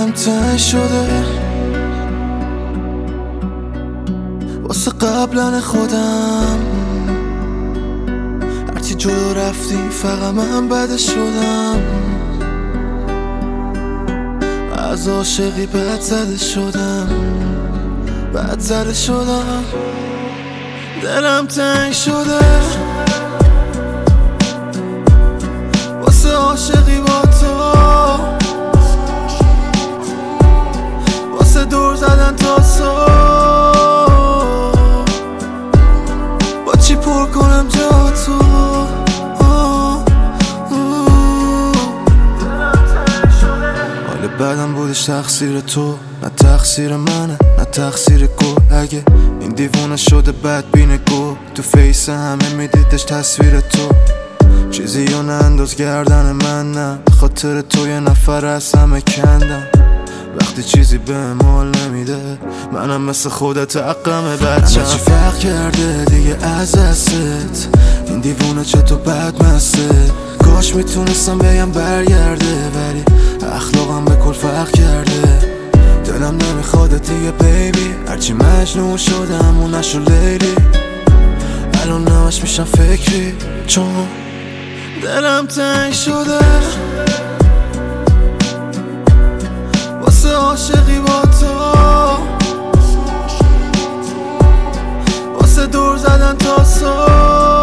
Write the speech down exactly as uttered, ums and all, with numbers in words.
دلم تنگ شده واسه قبلن خودم، هرچی جلو رفتی فقط من بده شدم، از عاشقی بد زده شدم، بد زده شدم. دلم تنگ شده واسه عاشقی با تو، واسه دور زدن تا صبح، با چی پر کنم جا تو. حال بعدم بودش تقصیر تو، نه تقصیر منه نه تقصیر گل. اگه این دیوونه شده بدبینه گل، تو فیس همه میدیدش تصویر تو، چیزی یا ننداز گردن من، نه خاطر تو یه نفر از همه کندم. وقتی چیزی به مال نمیده منم مثل خودت حقمه بچم. همه چی فرق کرده دیگه از دستت، این دیوونه چطور بدمسته. کاش میتونستم بگم برگرده ولی اخلاقم به کل فرق کرده. دلم نمیخواد دیگه بیبی، هرچی مجنون شدم و نشو لیلی. الان نمش میشم فکری چون دلم تنگ شده واسه عاشقی با تو، واسه دور زدن تا صبح،